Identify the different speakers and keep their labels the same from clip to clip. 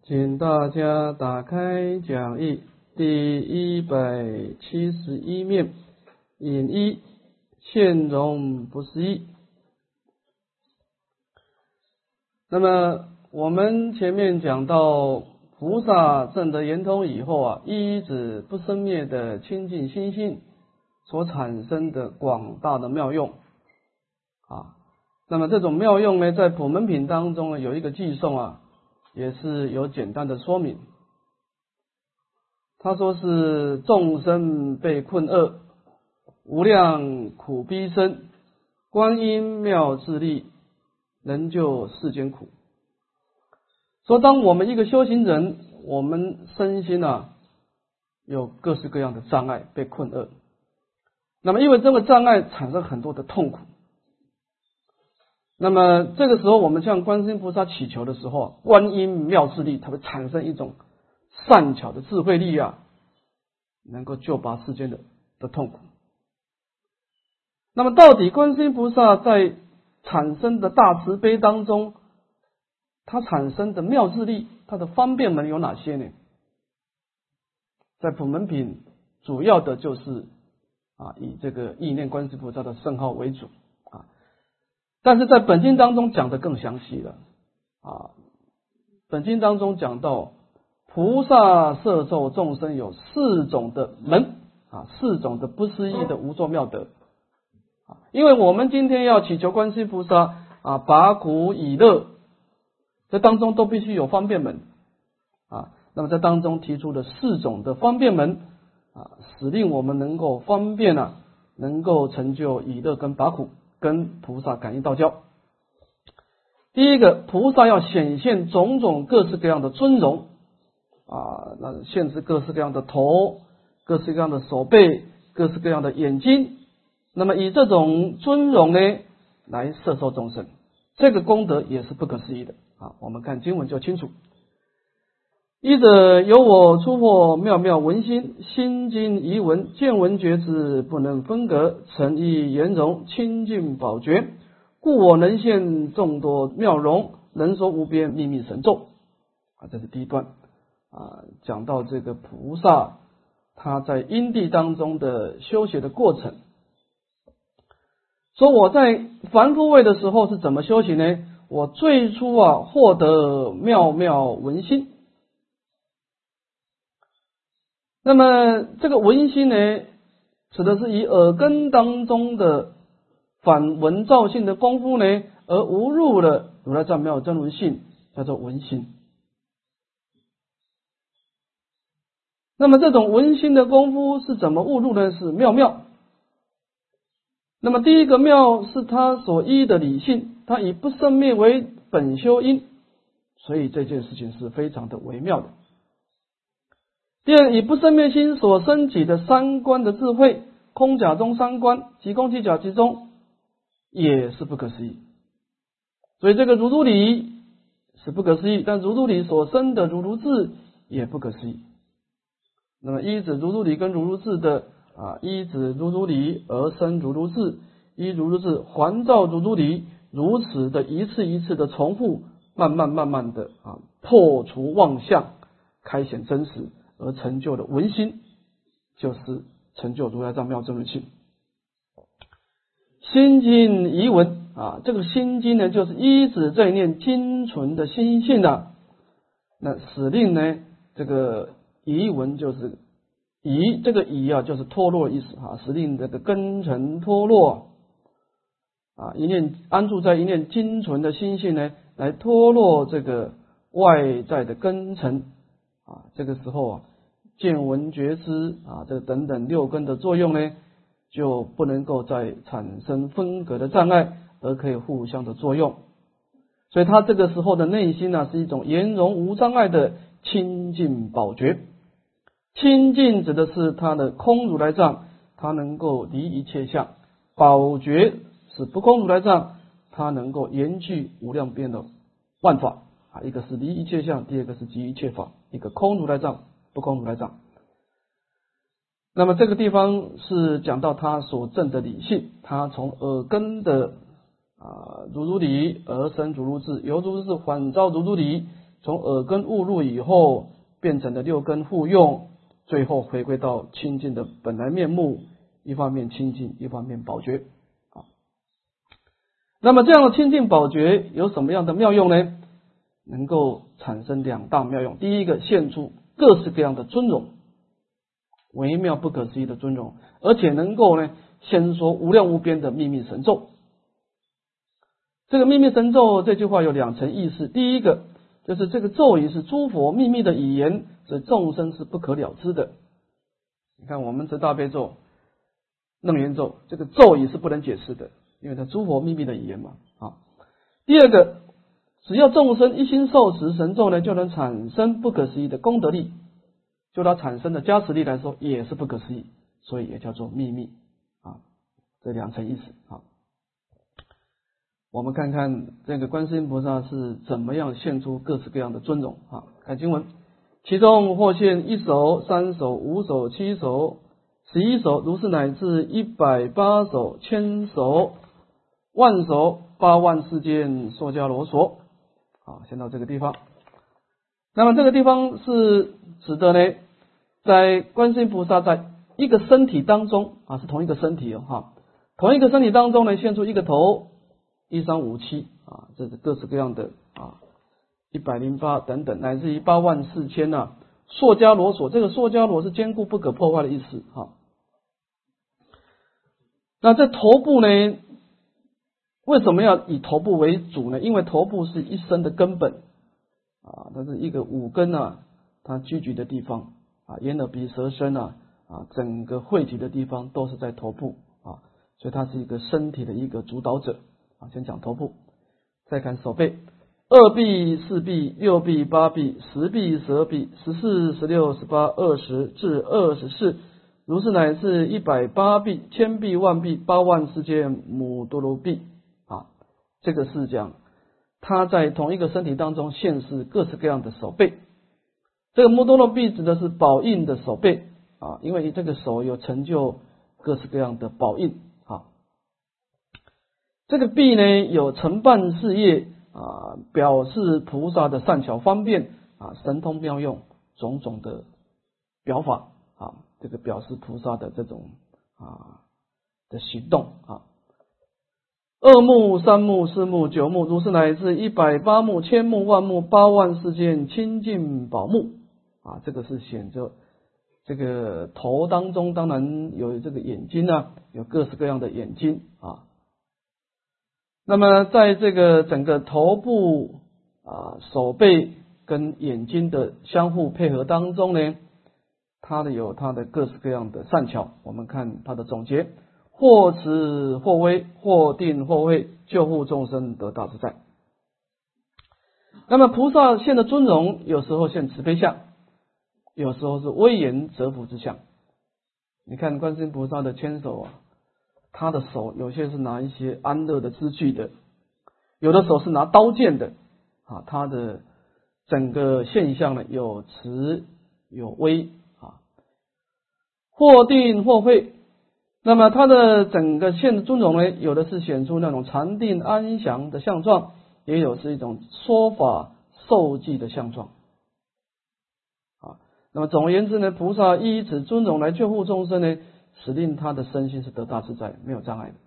Speaker 1: 请大家打开讲义第171面，引一现容不思议。那么我们前面讲到菩萨证得圆通以后依止不生灭的清净心性所产生的广大的妙用那么这种妙用呢，在普门品当中有一个偈颂也是有简单的说明。他说是众生被困厄，无量苦逼身，观音妙智力，能救世间苦。说当我们一个修行人，我们身心有各式各样的障碍，被困厄，那么因为这个障碍产生很多的痛苦，那么这个时候我们向观世音菩萨祈求的时候，观音妙智力它会产生一种善巧的智慧力能够救拔世间的痛苦。那么到底观世音菩萨在产生的大慈悲当中，它产生的妙智力，它的方便门有哪些呢？在普门品主要的就是以这个意念观世菩萨的圣号为主但是在本经当中讲的更详细了本经当中讲到菩萨摄受众生有4种的门4种的不思议的无作妙德因为我们今天要祈求观世音菩萨拔苦以乐，这当中都必须有方便门那么在当中提出的4种的方便门使令我们能够方便能够成就以乐跟拔苦，跟菩萨感应道交。第一个，菩萨要显现种种各式各样的尊容那现是各式各样的头，各式各样的手背，各式各样的眼睛，那么以这种尊容呢来摄受众生，这个功德也是不可思议的我们看经文就清楚。一者由我出获妙妙闻心，心经仪文，见闻觉知不能分隔，诚意圆融，清净宝觉，故我能现众多妙容，能说无边秘密神咒这是第一段讲到这个菩萨他在因地当中的修学的过程。说我在凡夫位的时候是怎么修行呢？我最初获得妙妙闻心。那么这个闻心呢，指的是以耳根当中的反闻照性的功夫呢，而无入了如来藏妙真如性，叫做闻心。那么这种闻心的功夫是怎么悟入呢？是妙妙。那么第一个妙是他所依的理性，他以不生灭为本修因，所以这件事情是非常的微妙的。第二，以不生灭心所升起的三观的智慧，空假中三观，即空即假即中，也是不可思议。所以这个如如理是不可思议，但如如理所生的如如智也不可思议。那么依止如如理跟如如智的依止如如理而生如如智，依如如智环照如如理，如此的一次一次的重复，慢慢的破除妄相，开显真实，而成就的闻心，就是成就如来藏妙真如性。心经仪文这个心经呢，就是依止这一念精纯的心性那使令呢，这个仪文就是仪，这个仪就是脱落的意思使令这个根尘脱落一念安住在一念精纯的心性呢，来脱落这个外在的根尘这个时候见闻觉知这等等6根的作用呢，就不能够再产生分隔的障碍，而可以互相的作用。所以他这个时候的内心是一种圆融无障碍的清净宝觉。清净指的是他的空如来藏，他能够离一切相；宝觉是不空如来藏，他能够严具无量遍的万法一个是离一切相，第二个是即一切法，一个空如来藏，不空如来藏。那么这个地方是讲到他所证的理性，他从耳根的如如理而生如如智，由如如智反照如如理， 从耳根误入以后，变成了六根互用，最后回归到清净的本来面目，一方面清净，一方面宝觉。那么这样的清净宝觉有什么样的妙用呢？能够产生两大妙用。第一个，现出各式各样的尊荣，微妙不可思议的尊荣，而且能够呢先说无量无边的秘密神咒。这个秘密神咒这句话有两层意思，第一个就是这个咒语是诸佛秘密的语言，所以众生是不可了知的。你看我们这大悲咒、楞严咒，这个咒语是不能解释的，因为它诸佛秘密的语言嘛。第二个，只要众生一心受持神咒呢，就能产生不可思议的功德力，就它产生的加持力来说也是不可思议，所以也叫做秘密这两层意思。我们看看这个观世音菩萨是怎么样现出各式各样的尊荣看经文，其中或现1首、3首、5首、7首、11首，如是乃至108首、1000首、万首、8万世间娑伽罗所。先到这个地方。那么这个地方是指的呢，在观世音菩萨在一个身体当中是同一个身体同一个身体当中呢，现出一个头，1、3、5、7这是各式各样的108等等，乃至于8万4千娑伽罗所。这个娑伽罗是坚固不可破坏的意思那这头部呢，为什么要以头部为主呢？因为头部是一生的根本它是一个五根它居住的地方眼耳鼻舌身整个汇集的地方都是在头部所以它是一个身体的一个主导者先讲头部，再看手背，2臂、4臂、6臂、8臂、10臂、12臂、14、16、18、20至24，如是乃至108臂、1000臂、万臂、8万世界母多罗臂这个是讲他在同一个身体当中现示各式各样的手背。这个母多罗臂指的是宝印的手背因为这个手有成就各式各样的宝印这个臂呢有承办事业表示菩萨的善巧方便神通妙用种种的表法这个表示菩萨的这种的行动2目、3目、4目、9目，如是乃至108目、1000目、万目、8万世间清净宝目这个是显着这个头当中当然有这个眼睛有各式各样的眼睛那么在这个整个头部手背跟眼睛的相互配合当中呢，它有它的各式各样的善巧。我们看它的总结，或慈或威，或定或慧，救护众生得大自在。那么菩萨现的尊荣，有时候现慈悲相，有时候是威严折服之相。你看观世音菩萨的千手他的手有些是拿一些安乐的支具的，有的手是拿刀剑的他的整个现象呢，有慈有威或定或慧。那么他的整个现的尊荣呢，有的是显出那种禅定安详的相状，也有是一种说法受记的相状那么总而言之呢，菩萨依此尊荣来救护众生呢，使令他的身心是得大自在，没有障碍的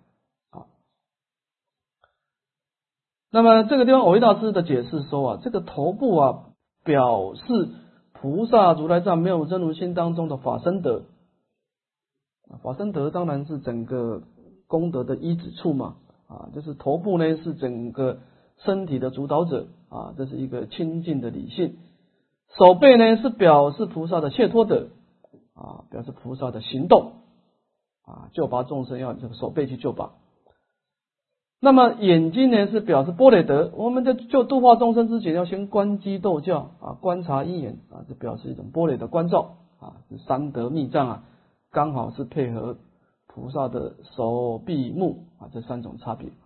Speaker 1: 那么这个地方藕益大师的解释说这个头部表示菩萨如来藏妙无真如心当中的法身德法身德当然是整个功德的依止处嘛就是头部呢是整个身体的主导者这是一个清净的理性。手背呢是表示菩萨的解脱德表示菩萨的行动救拔众生要这个手背去救拔。那么眼睛呢是表示般若德，我们在就度化众生之前要先观机斗教观察因缘这表示一种般若的观照是三德密藏刚好是配合菩萨的手臂目这三种差别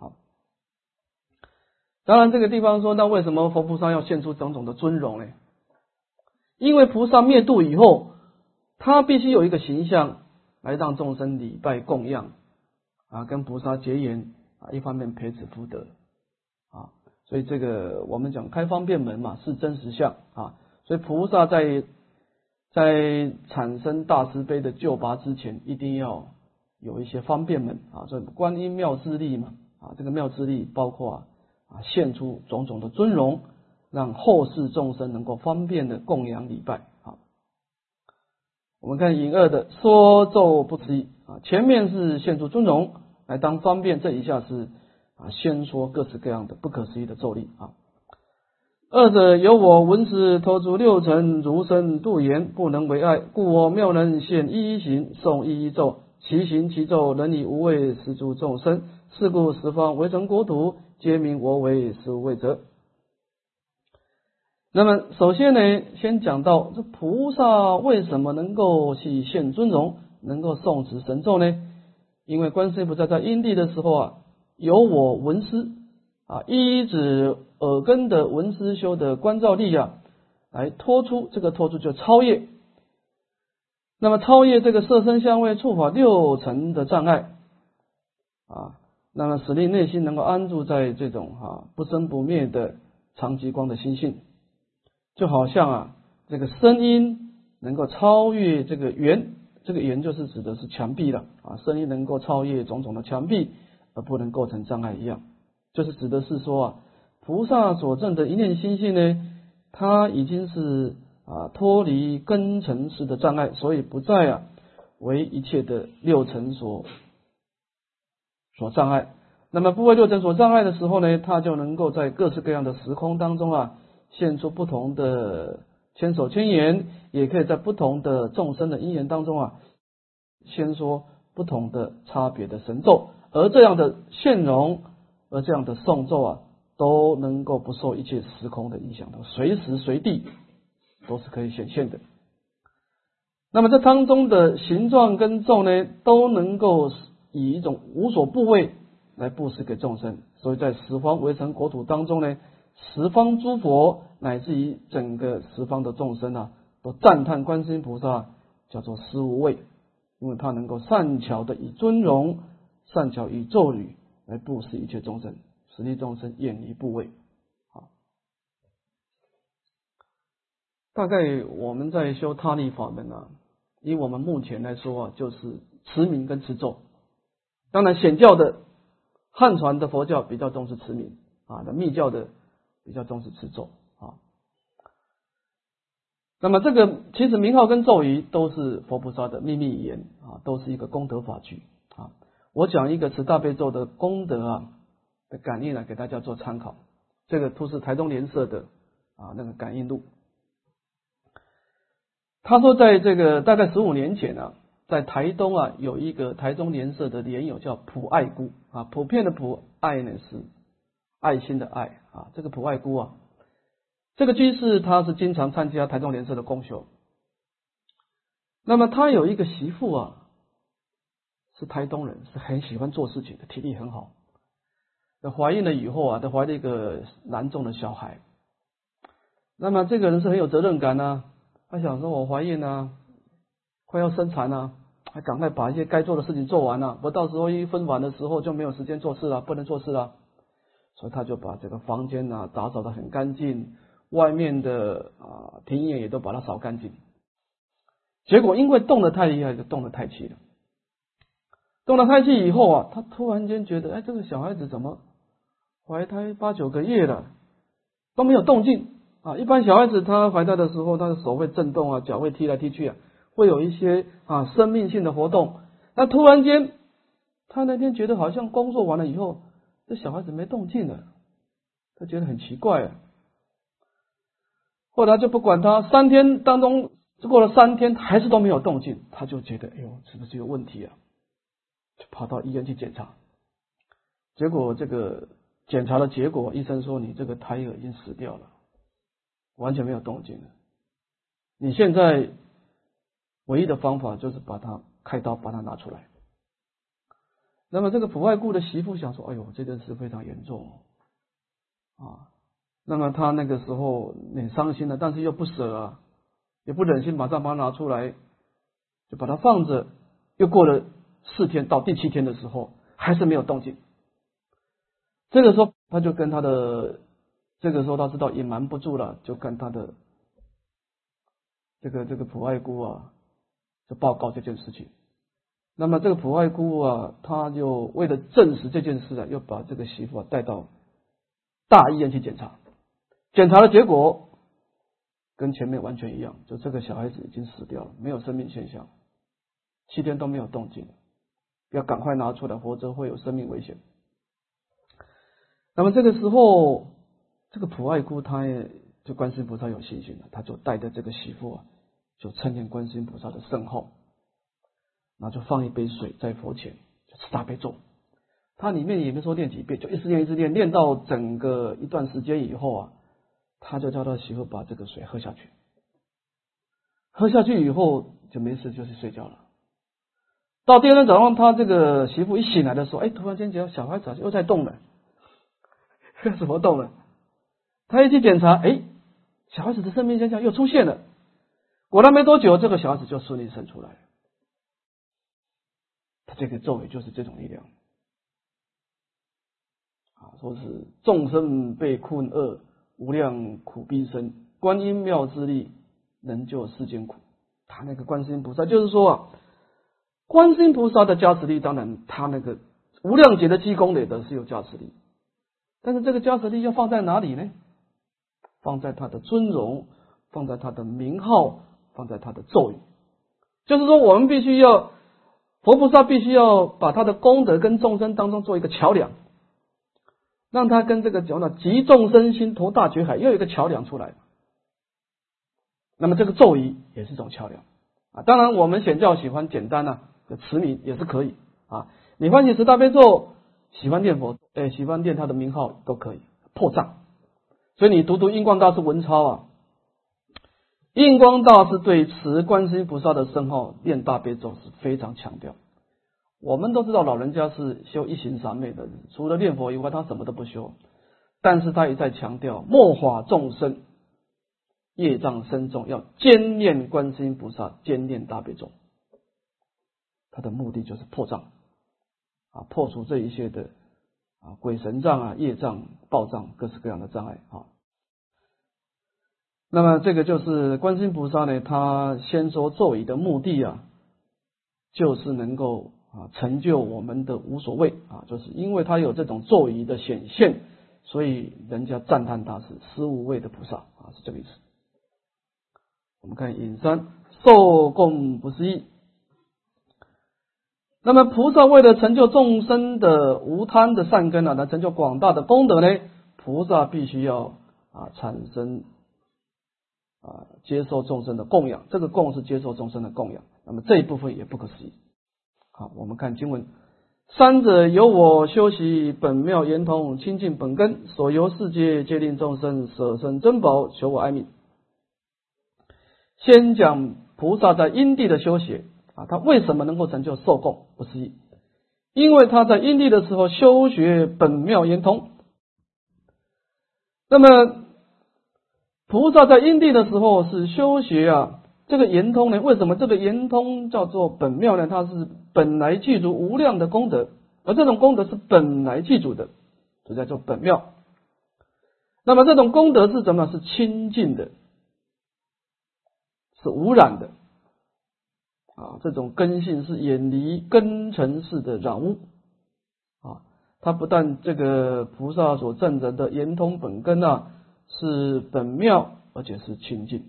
Speaker 1: 当然这个地方说，那为什么佛菩萨要现出种种的尊荣呢？因为菩萨灭度以后，他必须有一个形象来让众生礼拜供养跟菩萨结缘一方面培植福德所以这个我们讲开方便门嘛，是真实相啊。所以菩萨在产生大慈悲的救拔之前，一定要有一些方便门啊。所以观音妙智力嘛啊，这个妙智力包括现出种种的尊容，让后世众生能够方便的供养礼拜啊。我们看引二的说咒不持意啊，前面是现出尊容来当方便，这一下是先说各式各样的不可思议的咒力啊。二者由我闻思投足六尘，如身度言，不能为爱，故我妙能现一一行，诵一一咒，其行其咒，能以无畏施诸众生。是故十方围城国土，皆名我为十无畏者。那么首先呢，先讲到这菩萨为什么能够去现尊容，能够诵持神咒呢？因为观世音菩萨在因地的时候由我闻思依止耳根的闻思修的观照力来脱出，这个脱出就超越。那么超越这个色身香味触法六尘的障碍那么使令内心能够安住在这种不生不灭的常寂光的心性，就好像这个声音能够超越这个缘，这个缘就是指的是墙壁了声音能够超越种种的墙壁而不能构成障碍一样，就是指的是说菩萨所证的一念心性呢，它已经是脱离根尘世的障碍，所以不再为一切的六尘所障碍。那么不为六尘所障碍的时候呢，它就能够在各式各样的时空当中现出不同的千手千眼，也可以在不同的众生的因缘当中先说不同的差别的神咒，而这样的现容，而这样的诵咒都能够不受一切时空的影响，随时随地都是可以显现的。那么这当中的形状跟咒呢，都能够以一种无所部位来布施给众生，所以在十方围城国土当中呢，十方诸佛乃至于整个十方的众生都赞叹观世音菩萨叫做施无畏，因为他能够善巧的以尊容，善巧以咒语来布施一切众生，使令众生远离部位。大概我们在修他力法门以我们目前来说就是持名跟持咒。当然显教的汉传的佛教比较重视持名那密教的比较重视持咒那么这个其实名号跟咒语都是佛菩萨的秘密语言都是一个功德法具我讲一个持大悲咒的功德的感应给大家做参考。这个都是台东莲社的那个感应录。他说在这个大概15年前在台东有一个台中莲社的莲友叫普爱姑普遍的普，爱呢是爱心的爱这个普爱姑这个居士他是经常参加台中莲社的公修。那么他有一个媳妇是台东人，是很喜欢做事情的，体力很好。怀孕了以后他怀了一个男众的小孩。那么这个人是很有责任感他想说我怀孕快要生产还赶快把一些该做的事情做完我到时候一分晚的时候就没有时间做事了，不能做事了。所以他就把这个房间打扫得很干净，外面的庭院也都把它扫干净。结果因为动得太厉害，就动了胎气了。动了胎气以后他突然间觉得这个小孩子怎么怀胎8、9个月了都没有动静一般小孩子他怀胎的时候，他的手会震动脚会踢来踢去会有一些生命性的活动。那突然间他那天觉得好像工作完了以后，这小孩子没动静了，他觉得很奇怪后来就不管他，3天当中过了3天还是都没有动静，他就觉得是不是有问题就跑到医院去检查。结果这个检查的结果，医生说你这个胎儿已经死掉了，完全没有动静了。你现在唯一的方法就是把它开刀，把它拿出来。那么这个普爱姑的媳妇想说，这件事非常严重那么他那个时候很伤心但是又不舍也不忍心马上把它拿出来，就把它放着。又过了4天，到第7天的时候还是没有动静。这个时候他就跟他的这个时候他知道隐瞒不住了，就跟他的这个普爱姑啊，就报告这件事情。那么这个普爱姑啊，他就为了证实这件事啊，又把这个媳妇啊带到大医院去检查，检查的结果跟前面完全一样，就这个小孩子已经死掉了，没有生命现象，7天都没有动静，要赶快拿出来，否则会有生命危险。那么这个时候，这个普爱姑他也就观世音菩萨有信心了，他就带着这个媳妇啊，就称念观世音菩萨的圣号，然后就放一杯水在佛前，就持大悲咒。他里面也没说念几遍，就一直念一直念，念到整个一段时间以后啊，他就叫他媳妇把这个水喝下去。喝下去以后就没事，就去睡觉了。到第二天早上，他这个媳妇一醒来的时候，突然间觉得小孩子又在动了，什么动了？他一去检查，小孩子的生命现象又出现了。果然没多久，这个小孩子就顺利生出来了。他这个咒语就是这种力量啊，说是众生被困厄，无量苦逼生，观音妙之力能救世间苦。他那个观世音菩萨就是说啊，观世音菩萨的加持力，当然他那个无量劫的积功累德是有加持力，但是这个加持力要放在哪里呢？放在他的尊荣，放在他的名号，放在他的咒语。就是说我们必须要，佛菩萨必须要把他的功德跟众生当中做一个桥梁，让他跟这个讲的集众生心投大觉海又有一个桥梁出来。那么这个咒语也是一种桥梁啊。当然我们显教喜欢简单的持名也是可以啊。你欢喜持大悲咒，喜欢念佛，喜欢念他的名号都可以破障。所以你读印光大师文钞啊，印光大师对持观世音菩萨的圣号念大悲咒是非常强调。我们都知道老人家是修一行三昧的人，除了念佛以外他什么都不修，但是他也在强调末法众生业障深重，要兼念观世音菩萨，兼念大悲咒。他的目的就是破障啊，破除这一些的鬼神障业障、报障，各式各样的障碍啊。那么这个就是观世音菩萨呢，他先说咒语的目的就是能够成就我们的无所谓就是因为他有这种咒语的显现，所以人家赞叹他是十无畏的菩萨是这个意思。我们看引3，受供不思议。那么菩萨为了成就众生的无贪的善根来成就广大的功德呢，菩萨必须要产生接受众生的供养，这个供是接受众生的供养，那么这一部分也不可思议。好，我们看经文，三者由我修习本妙圆通，清净本根，所由世界皆令众生舍身珍宝，求我哀悯。先讲菩萨在因地的修学他为什么能够成就受供不思议？因为他在因地的时候修学本妙圆通。那么菩萨在因地的时候是修学这个圆通呢，为什么这个圆通叫做本妙呢？它是本来具足无量的功德，而这种功德是本来具足的，这叫做本妙。那么这种功德是怎么？是清净的，是无染的这种根性是远离根尘世的染污它不但这个菩萨所证得的圆通本根是本妙，而且是清净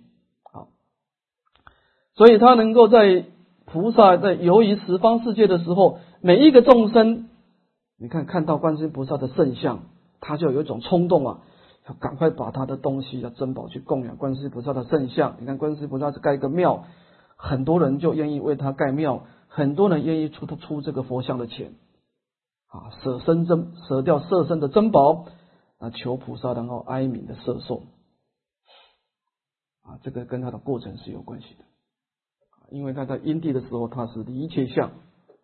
Speaker 1: 所以他能够在菩萨在游于十方世界的时候，每一个众生，你看到观世音菩萨的圣像，他就有一种冲动要赶快把他的东西珍宝去供养观世音菩萨的圣像。你看观世音菩萨是盖一个庙，很多人就愿意为他盖庙，很多人愿意出这个佛像的钱舍掉色身的珍宝求菩萨然后哀悯的摄受这个跟他的过程是有关系的。因为他在因地的时候他是离一切相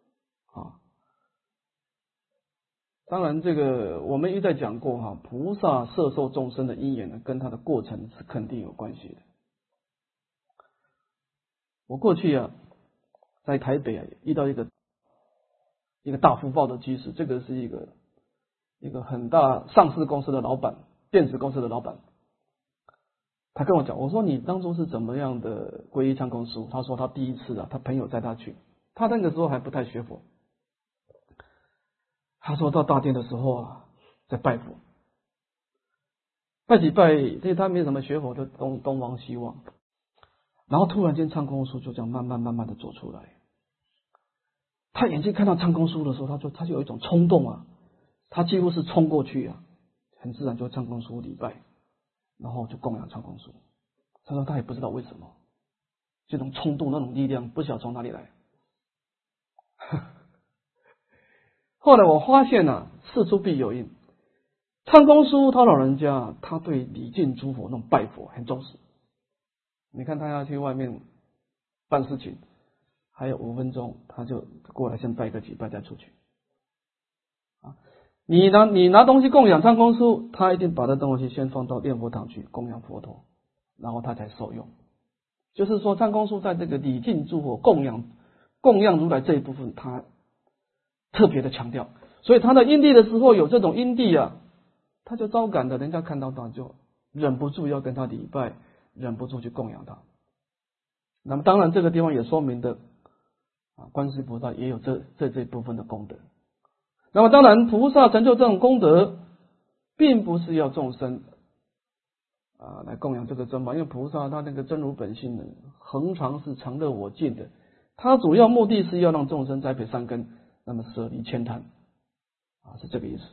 Speaker 1: 当然这个我们一再讲过菩萨摄受众生的因缘跟他的过程是肯定有关系的。我过去在台北遇到一个大福报的居士，这个是一个很大上市公司的老板电子公司的老板，他跟我讲，我说你当初是怎么样的皈依参空书？他说他第一次他朋友带他去，他那个时候还不太学佛。他说到大殿的时候在拜佛，拜几拜，因为他没什么学佛的东望西望，然后突然间参空书就这样慢慢的走出来。他眼睛看到参空书的时候，他就有一种冲动他几乎是冲过去很自然就参空书礼拜，然后就供养参空书。他说他也不知道为什么，这种冲动那种力量不晓得从哪里来。后来我发现事出必有因。参空书他老人家他对礼敬诸佛那种拜佛很重视。你看他要去外面办事情，还有5分钟，他就过来先拜个几拜再出去。你拿东西供养参空书，他一定把这东西先放到念佛堂去供养佛陀，然后他才受用。就是说参空书在这个礼敬诸佛供养如来这一部分，他特别的强调。所以他的因地的时候有这种因地他就招感的人家看到他就忍不住要跟他礼拜，忍不住去供养他。那么当然这个地方也说明的观世音菩萨也有这部分的功德。那么当然菩萨成就这种功德，并不是要众生来供养这个珍宝，因为菩萨他那个真如本性呢，恒常是常乐我净的，他主要目的是要让众生栽培善根，那么舍离悭贪是这个意思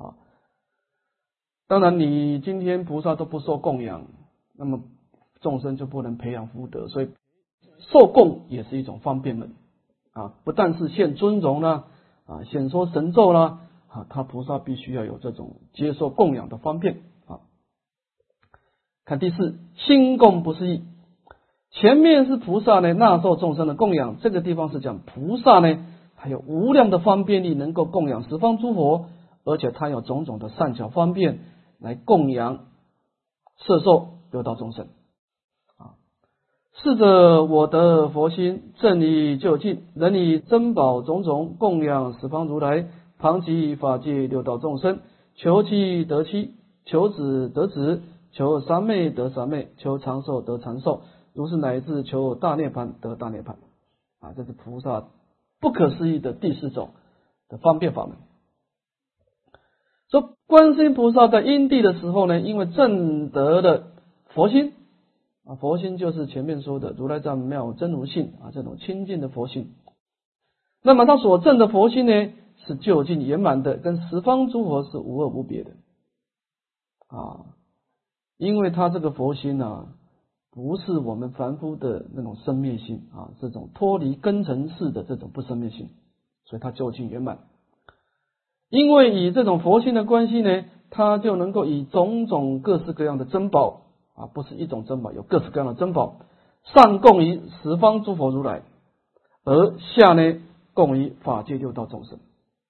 Speaker 1: 当然你今天菩萨都不受供养，那么众生就不能培养福德，所以受供也是一种方便门不但是现尊容显说神咒他菩萨必须要有这种接受供养的方便看第4，心供不是义。前面是菩萨呢纳受众生的供养，这个地方是讲菩萨呢还有无量的方便力，能够供养十方诸佛，而且他有种种的善巧方便来供养摄受六道众生是者我得佛心，正以就近，能以珍宝种种供养十方如来，旁及法界六道众生，求妻得妻，求子得子，求三昧得三昧，求长寿得长寿，如是乃至求大涅槃得大涅槃这是菩萨不可思议的第4种的方便法门。说观世音菩萨在因地的时候呢，因为证得了佛心佛心就是前面说的如来藏妙真如性这种清净的佛性。那么他所证的佛心呢，是究竟圆满的，跟十方诸佛是无二无别的因为他这个佛心不是我们凡夫的那种生灭性这种脱离根尘世的这种不生灭性，所以他究竟圆满。因为以这种佛心的关系呢，他就能够以种种各式各样的珍宝不是一种珍宝，有各式各样的珍宝，上供于十方诸佛如来，而下呢供于法界六道众生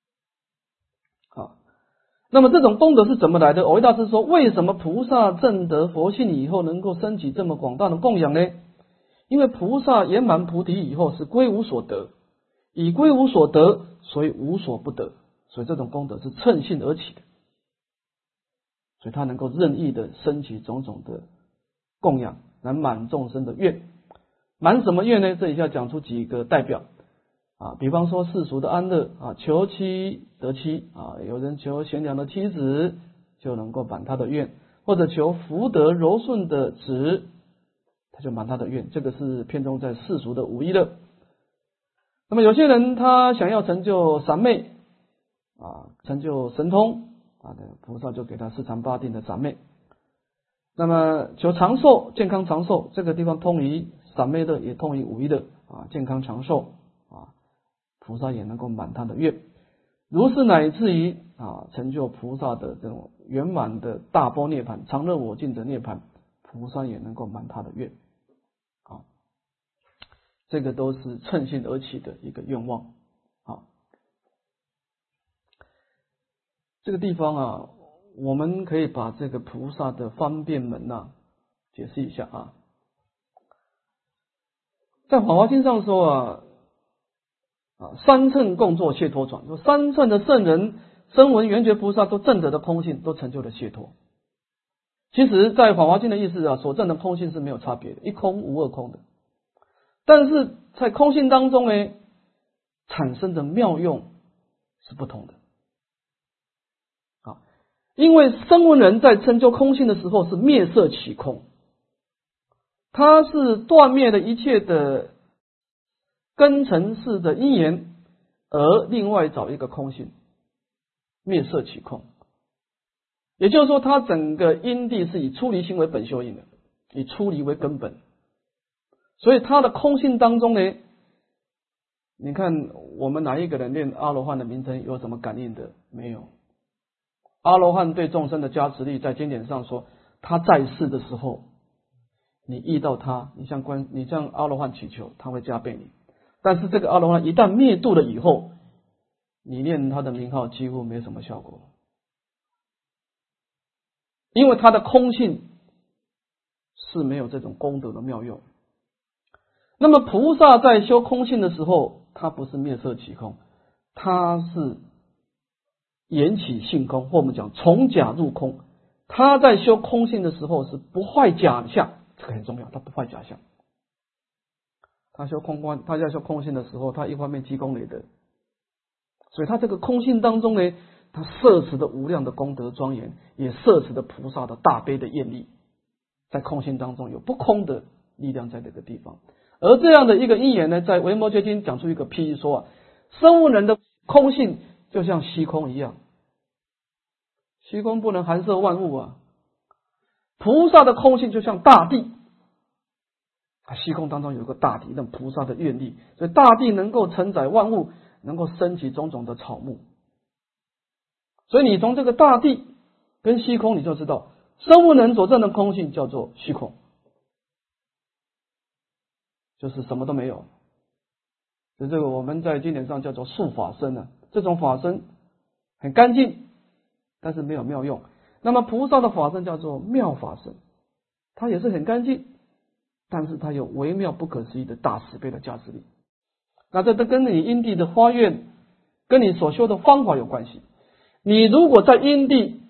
Speaker 1: 那么这种功德是怎么来的？藕益大师说，为什么菩萨证得佛性以后能够升起这么广大的供养呢？因为菩萨圆满菩提以后是归无所得，以归无所得，所以无所不得，所以这种功德是乘性而起的，所以他能够任意的升起种种的供养，来满众生的愿。满什么愿呢？这里要讲出几个代表比方说世俗的安乐求妻得妻有人求贤良的妻子就能够满他的愿，或者求福德柔顺的子，他就满他的愿，这个是偏重在世俗的五欲乐。那么有些人他想要成就三昧成就神通菩萨就给他四禅八定的三昧。那么求长寿健康长寿，这个地方通于三昧乐，也通于五欲乐健康长寿菩萨也能够满他的愿。如是乃至于成就菩萨的这种圆满的大波涅槃常乐我净的涅槃，菩萨也能够满他的愿这个都是乘性而起的一个愿望这个地方我们可以把这个菩萨的方便门解释一下在《法华经》上说三乘共作解脱船，说三乘的圣人声闻缘觉菩萨都证得的空性，都成就了解脱其实在《法华经》的意思啊，所证的空性是没有差别的，一空无二空的。但是在空性当中呢，产生的妙用是不同的。啊，因为声闻人在成就空性的时候是灭色起空，他是断灭了一切的根尘世的因缘，而另外找一个空性，灭色起空。也就是说，他整个因地是以出离心为本修因的，以出离为根本。所以他的空性当中呢，你看我们哪一个人念阿罗汉的名称有什么感应的？没有。阿罗汉对众生的加持力，在经典上说，他在世的时候，你遇到他，你向阿罗汉祈求，他会加倍你。但是这个阿罗汉一旦灭度了以后，你念他的名号几乎没什么效果，因为他的空性是没有这种功德的妙用。那么菩萨在修空性的时候，他不是灭色起空，他是缘起性空，或我们讲从假入空。他在修空性的时候是不坏假象，这个很重要，他不坏假象。他修空观，他在修空性的时候，他一方面积功累德，所以他这个空性当中呢，他摄持的无量的功德庄严，也摄持的菩萨的大悲的愿力，在空性当中有不空的力量在这个地方。而这样的一个因缘呢，在维摩诘经讲出一个譬喻说啊，声闻人的空性就像虚空一样，虚空不能含摄万物啊。菩萨的空性就像大地，虚空当中有一个大地，那菩萨的愿力，所以大地能够承载万物，能够生起种种的草木。所以你从这个大地跟虚空，你就知道声闻人所证的空性叫做虚空，就是什么都没有。就这个我们在经典上叫做素法身啊，这种法身很干净，但是没有妙用。那么菩萨的法身叫做妙法身，它也是很干净，但是它有微妙不可思议的大慈悲的加持力。那这都跟你因地的发愿，跟你所修的方法有关系。你如果在因地，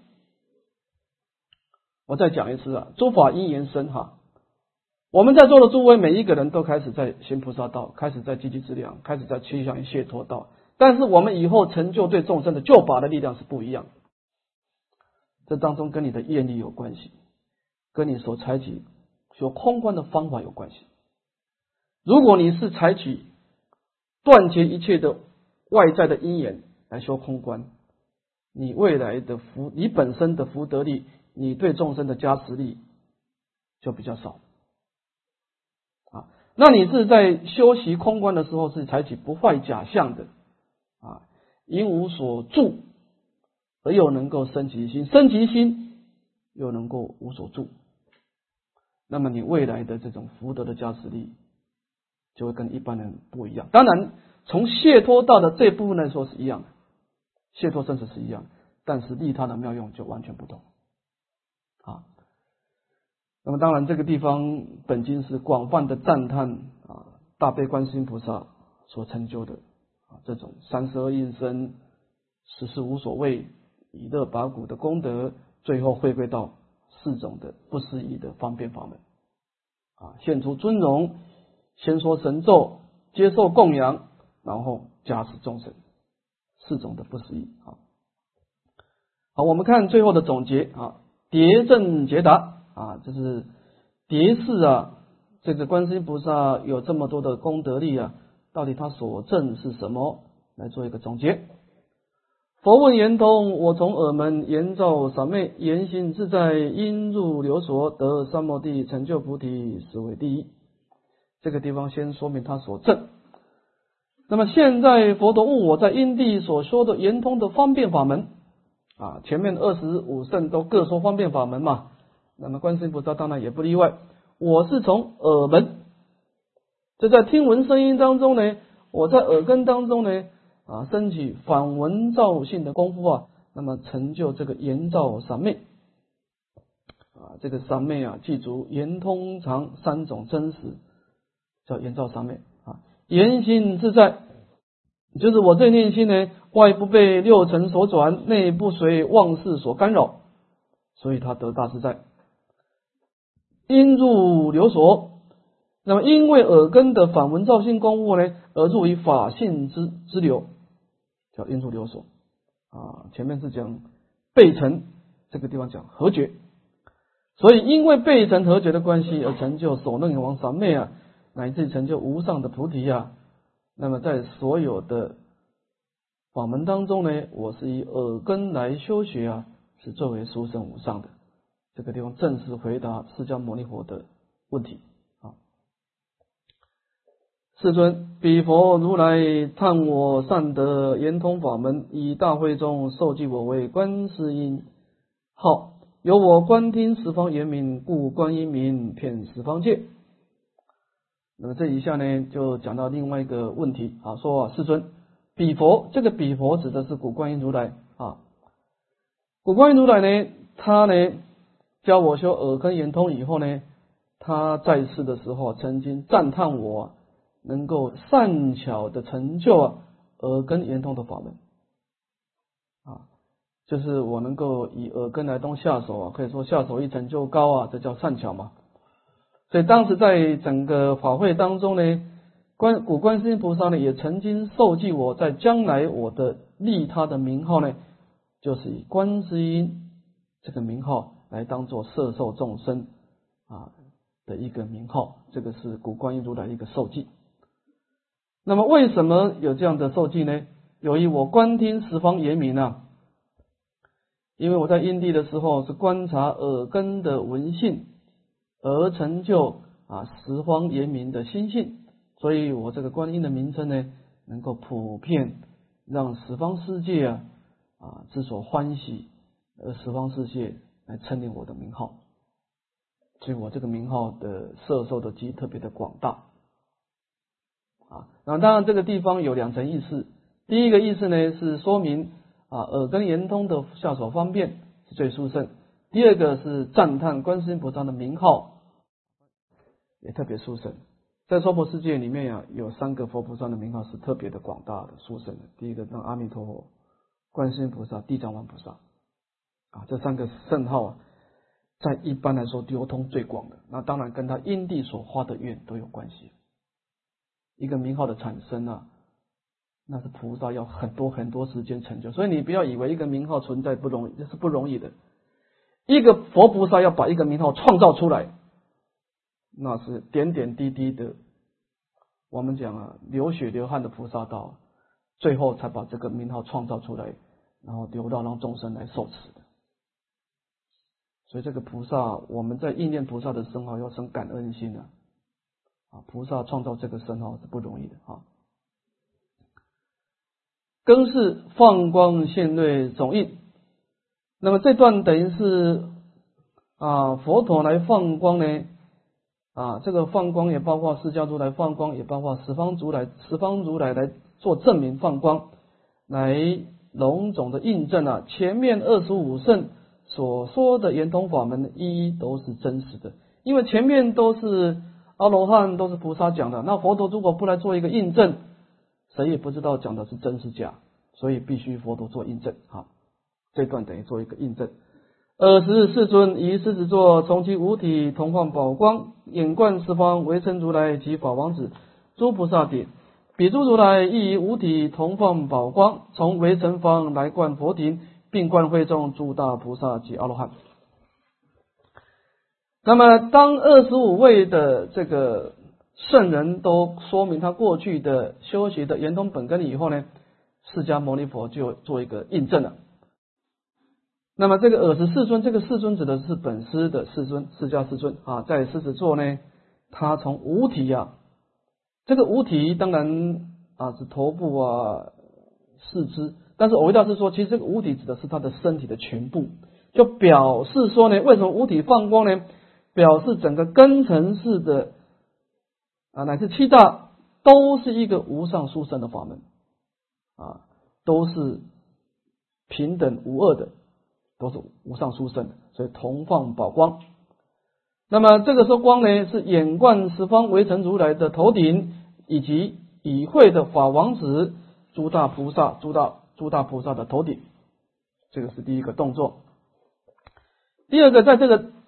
Speaker 1: 我再讲一次啊，诸法因缘生哈。我们在座的诸位每一个人都开始在行菩萨道，开始在积极资粮，开始在趋向于解脱道，但是我们以后成就对众生的救法的力量是不一样的。这当中跟你的愿力有关系，跟你所采取修空观的方法有关系。如果你是采取断绝一切的外在的因缘来修空观，你未来的你本身的福德力，你对众生的加持力就比较少啊。那你是在修习空观的时候，是采取不坏假象的啊，因无所住而又能够生其心，生其心又能够无所住，那么你未来的这种福德的加持力就会跟一般人不一样。当然从解脱道的这部分来说是一样的，解脱生死是一样，但是利他的妙用就完全不同啊。那么当然这个地方本经是广泛的赞叹啊大悲观世音菩萨所成就的啊这种32应身、14无所谓、以乐拔苦的功德，最后回归到4种的不思议的方便法门啊，现出尊荣，先说神咒，接受供养，然后加持众生，4种的不思议啊。好，我们看最后的总结啊，迭证解答啊，这是迭示啊，这个观世音菩萨有这么多的功德力啊，到底他所证是什么？来做一个总结。佛问圆通，我从耳门言照三昧，言行自在，因入流所，得三摩地，成就菩提，实为第一。这个地方先说明他所证。那么现在佛陀悟我在因地所说的圆通的方便法门啊，前面25圣都各说方便法门嘛，那么观世音菩萨当然也不例外。我是从耳门，这在听闻声音当中呢，我在耳根当中呢啊，升起反闻照性的功夫啊，那么成就这个圆照三昧啊，这个三昧啊，记住圆通常3种真实，叫圆照三昧啊。言行自在，就是我这念心呢，外不被六尘所转，内不随妄事所干扰，所以他得大自在因入流所。那么因为耳根的反闻造性功夫呢，而入于法性之流，叫因入流所啊。前面是讲背尘，这个地方讲合觉，所以因为背尘合觉的关系而成就所能王三昧啊，乃至成就无上的菩提啊。那么在所有的法门当中呢，我是以耳根来修学啊，是作为殊胜无上的。这个地方正式回答释迦牟尼佛的问题啊。世尊，彼佛如来叹我善得圆通法门，以大会中授记我为观世音号，由我观听十方圆明，故观音名遍十方界。那么这一下呢，就讲到另外一个问题啊，说世尊，彼佛，这个彼佛指的是古观音如来啊。古观音如来呢，他呢教我修耳根圆通以后呢，他在世的时候曾经赞叹我能够善巧的成就耳根圆通的法门啊，就是我能够以耳根来动下手啊，可以说下手一成就高啊，这叫善巧嘛。所以当时在整个法会当中呢，古观世音菩萨呢也曾经授记我在将来我的利他的名号呢，就是以观世音这个名号来当做摄受众生啊的一个名号，这个是古观音如来一个授记。那么为什么有这样的授记呢？由于我观听十方圆明啊，因为我在因地的时候是观察耳根的闻性，而成就十方圆明的心性，所以我这个观音的名称呢，能够普遍让十方世界之所欢喜，而十方世界来称念我的名号，所以我这个名号的摄受的机特别的广大啊。那当然这个地方有两层意思，第一个意思呢是说明耳根圆通的下手方便是最殊胜，第二个是赞叹观世音菩萨的名号也特别殊胜。在娑婆世界里面有三个佛菩萨的名号是特别的广大的殊胜的，第一个是阿弥陀佛、观世音菩萨、地藏王菩萨这三个圣号在一般来说流通最广的，那当然跟他因地所发的愿都有关系。一个名号的产生那是菩萨要很多很多时间成就，所以你不要以为一个名号存在不容易，这是不容易的。一个佛菩萨要把一个名号创造出来，那是点点滴滴的，我们讲流血流汗的菩萨道，最后才把这个名号创造出来，然后流到让众生来受持的。所以这个菩萨，我们在意念菩萨的圣号要生感恩心菩萨创造这个圣号是不容易的更是放光现瑞总印。那么这段等于是佛陀来放光呢这个放光也包括释迦如来放光，也包括十方如来来做证明放光，来隆重的印证前面25圣所说的圆通法门一一都是真实的。因为前面都是阿罗汉都是菩萨讲的，那佛陀如果不来做一个印证，谁也不知道讲的是真是假，所以必须佛陀做印证这段等于做一个印证。尔时世尊以狮子座从其五体同放宝光，眼观十方唯称如来及法王子诸菩萨顶，彼诸如来亦以五体同放宝光，从唯城方来观佛庭，并观会众诸大菩萨及阿罗汉。那么当25位的这个圣人都说明他过去的修习的圆通本根以后呢，释迦牟尼佛就做一个印证了。那么这个尔时世尊，这个世尊指的是本师的世尊，释迦世尊在狮子座呢，他从五体这个五体当然是头部四肢，但是耦益大师说，其实这个五体指的是他的身体的全部，就表示说呢，为什么五体放光呢？表示整个根尘世的乃至七大都是一个无上殊胜的法门都是平等无二的，都是无上殊胜的，所以同放宝光。那么这个时候光呢，是眼观十方唯成如来的头顶，以及已会的法王子诸大菩萨的头顶，这个是第一个动作。第二个，在这个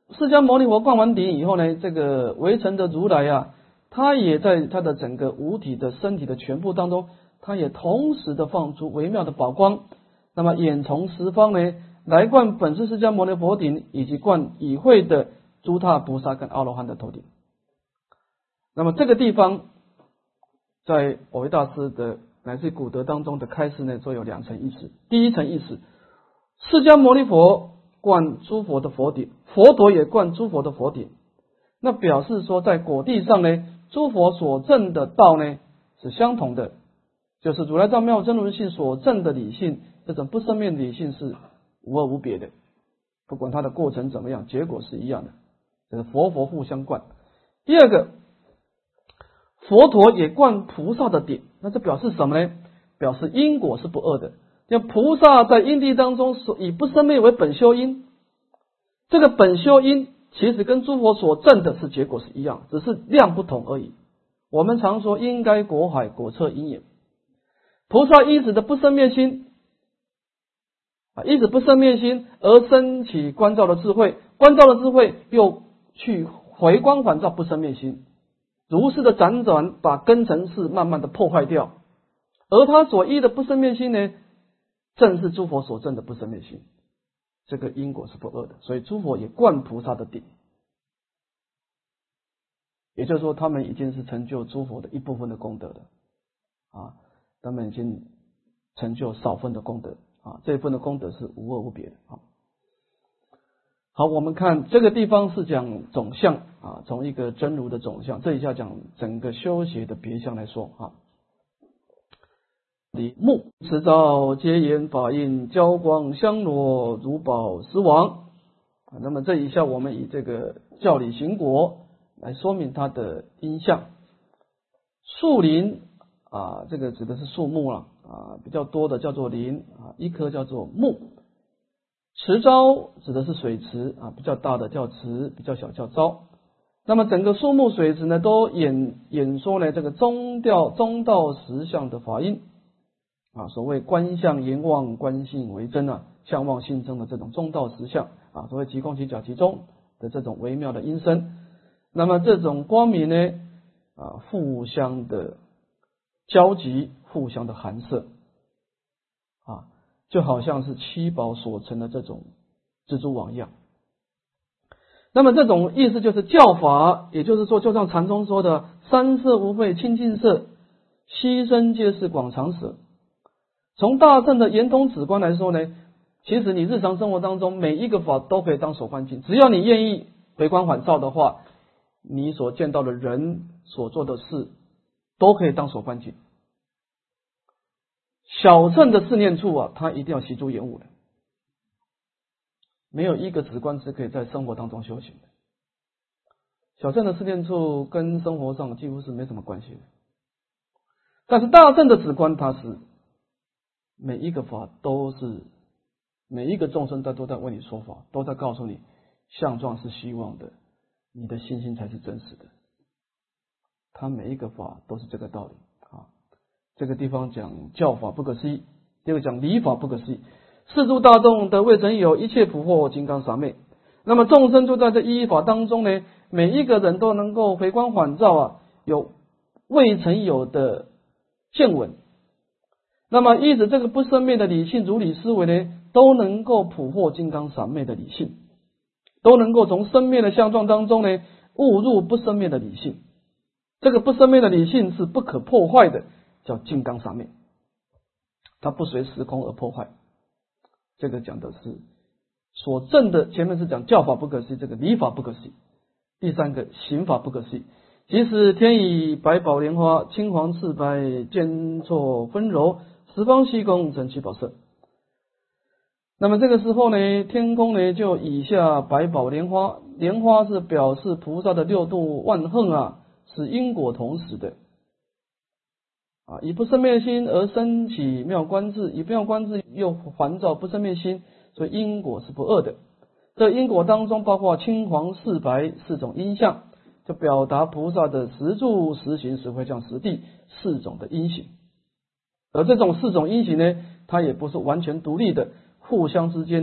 Speaker 1: 释迦牟尼佛灌完顶以后呢，这个围城的如来啊，他也在他的整个五体的身体的全部当中，他也同时的放出微妙的宝光，那么眼从十方呢来灌本师释迦牟尼佛顶，以及灌已会的诸他菩萨跟阿罗汉的头顶。那么这个地方在蕅益大师的乃至古德当中的开示呢，都有两层意思。第一层意思，释迦牟尼佛灌诸佛的佛顶，佛陀也灌诸佛的佛顶，那表示说在果地上呢，诸佛所证的道呢是相同的，就是如来藏妙真如性所证的理性，这种不生灭理性是无二无别的，不管它的过程怎么样，结果是一样的，这是佛互相灌。第二个，佛陀也灌菩萨的顶，那这表示什么呢？表示因果是不二的。像菩萨在因地当中以不生灭为本修因，这个本修因其实跟诸佛所证的是结果是一样，只是量不同而已。我们常说因该果海，果彻因也。菩萨依止的不生灭心，依止不生灭心而升起观照的智慧，观照的智慧又去回光返照不生灭心，如是的辗转把根尘世慢慢的破坏掉，而他所依的不生灭心呢，正是诸佛所证的不生灭心，这个因果是不二的，所以诸佛也灌菩萨的顶，也就是说他们已经是成就诸佛的一部分的功德的他们已经成就少分的功德这一份的功德是无二无别的好，我们看这个地方是讲总相从一个真如的总相，这一下讲整个修学的别相来说李木持照皆言法印，交光香罗如宝石王那么这一下我们以这个教理行果来说明它的因相。树林这个指的是树木了比较多的叫做林一棵叫做木。池沼指的是水池比较大的叫池，比较小叫沼。那么整个树木水池呢，都演说呢这个中道实相的法印所谓观相言妄，观性为真相妄性真的这种中道实相所谓即空即假即中的这种微妙的音声。那么这种光明呢互相的交集，互相的含摄就好像是七宝所成的这种蜘蛛网一样。那么这种意思就是教法，也就是说就像禅宗说的三摄无废清净摄，悉身皆是广长舍。从大乘的圆通止观来说呢，其实你日常生活当中每一个法都可以当手观境，只要你愿意回光返照的话，你所见到的人所做的事都可以当手观境。小乘的四念处它一定要习诸圆悟的，没有一个止观是可以在生活当中修行的。小乘的四念处跟生活上几乎是没什么关系的，但是大乘的止观它是每一个法都是每一个众生都在为你说法，都在告诉你相状是虚妄的，你的心性才是真实的。它每一个法都是这个道理这个地方讲教法不可思议，第二个讲理法不可思议。世诸大众的未曾有，一切普获金刚三昧。那么众生就在这一法当中呢，每一个人都能够回光返照有未曾有的见闻。那么依着这个不生灭的理性如理思维呢，都能够普获金刚三昧的理性，都能够从生灭的相状当中呢悟入不生灭的理性。这个不生灭的理性是不可破坏的，叫金刚三昧，它不随时空而破坏。这个讲的是所证的，前面是讲教法不可思议，这个理法不可思议。第三个行法不可思议，即使天以百宝莲花，青黄赤白间错纷糅，十方虚空成七宝色。那么这个时候呢，天空呢就以下百宝莲花，莲花是表示菩萨的六度万行是因果同时的以不生灭心而生起妙观智，以妙观智又还照不生灭心，所以因果是不二的。这因果当中包括青黄赤白四种因相，就表达菩萨的实住实行实会像实地四种的因行。而这种四种因行呢，它也不是完全独立的，互相之间呢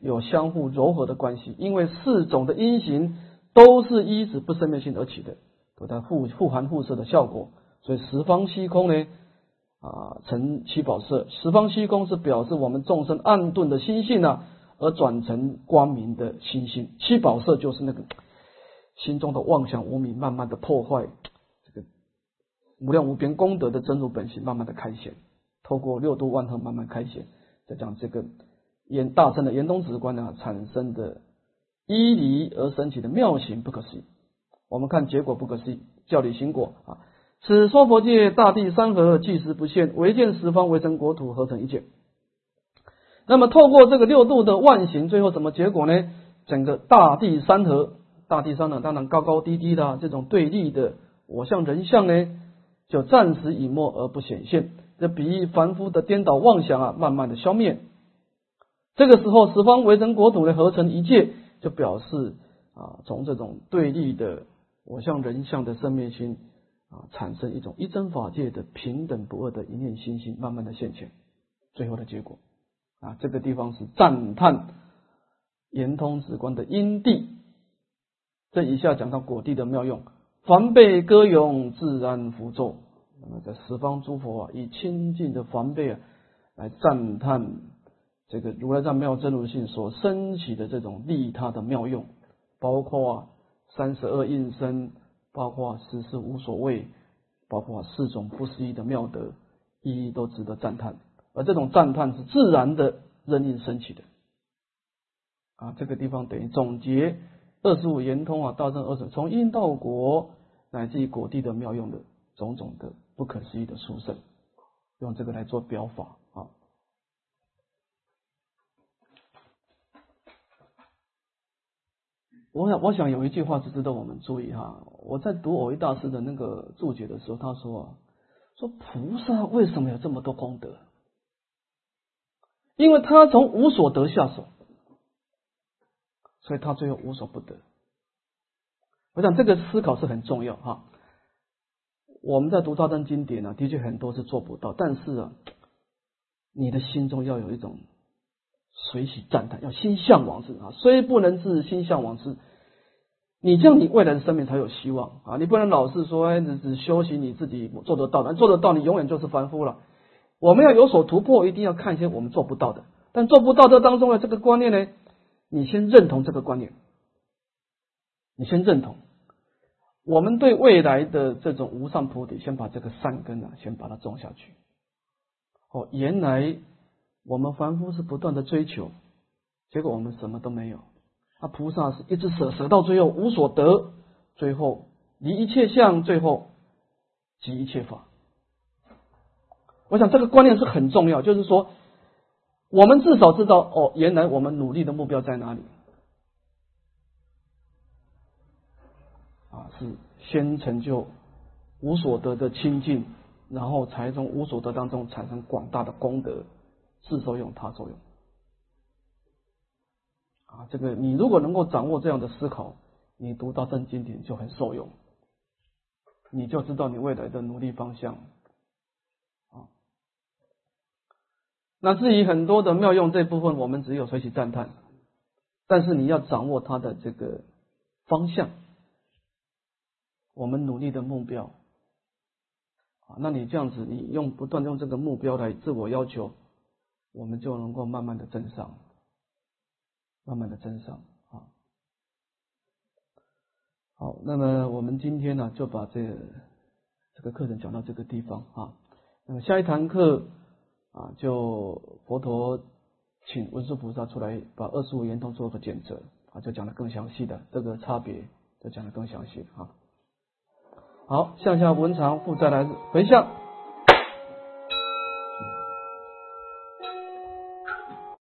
Speaker 1: 有相互柔合的关系，因为四种的因行都是依止不生灭性而起的，有它互含互摄的效果。所以十方虚空呢成七宝色，十方虚空是表示我们众生暗钝的心性而转成光明的心性，七宝色就是那个心中的妄想无明慢慢的破坏，这个无量无边功德的真如本性慢慢的开显，透过六度万恒慢慢开显，再讲这个大乘的圆通止观产生的依离而生起的妙行不可思议。我们看结果不可思议，教理行果此说佛界大地山河计时不限，唯见十方为成国土合成一界。那么透过这个六度的万行，最后什么结果呢？整个大地山河，大地上当然高高低低的这种对立的我相人相呢，就暂时隐没而不显现。这比喻凡夫的颠倒妄想慢慢的消灭。这个时候十方为成国土的合成一界，就表示从这种对立的我相人相的生灭心产生一种一真法界的平等不二的一念心性，慢慢的现前。最后的结果这个地方是赞叹圆通止观的因地。这以下讲到果地的妙用，凡被歌咏，自然符咒。那么在十方诸佛以清净的凡被来赞叹这个如来藏妙真如性所升起的这种利他的妙用，包括32应身，包括十事无所谓，包括4种不思议的妙德，一一都值得赞叹。而这种赞叹是自然的任应升起的这个地方等于总结25圆通大乘20从因到果乃至于果地的妙用的种种的不可思议的殊胜，用这个来做表法我想有一句话是值得我们注意我在读藕益大师的那个注解的时候，他说菩萨为什么有这么多功德？因为他从无所得下手，所以他最后无所不得。我想这个思考是很重要我们在读大乘经典的确很多是做不到，但是你的心中要有一种随喜赞叹，要心向往之虽不能至，心向往之。你这样，你未来的生命才有希望你不能老是说只修行你自己做得到的，做得到你永远就是凡夫了。我们要有所突破，一定要看一些我们做不到的，但做不到这当中的这个观念呢，你先认同这个观念，你先认同。我们对未来的这种无上菩提，先把这个善根先把它种下去。原来我们凡夫是不断的追求，结果我们什么都没有。菩萨是一直舍到最后无所得，最后离一切相，最后即一切法。我想这个观念是很重要，就是说我们至少知道原来我们努力的目标在哪里是先成就无所得的清净，然后才从无所得当中产生广大的功德，自受用他受用这个你如果能够掌握这样的思考，你读大乘经典就很受用，你就知道你未来的努力方向那至于很多的妙用这部分，我们只有随喜赞叹，但是你要掌握它的这个方向，我们努力的目标那你这样子，你不断用这个目标来自我要求，我们就能够慢慢的增上，慢慢的增上好，那么我们今天就把这个课程讲到这个地方那么下一堂课就佛陀请文殊菩萨出来把25圆通做个检测就讲得更详细的这个差别，就讲得更详细好，向下文长复再来回向。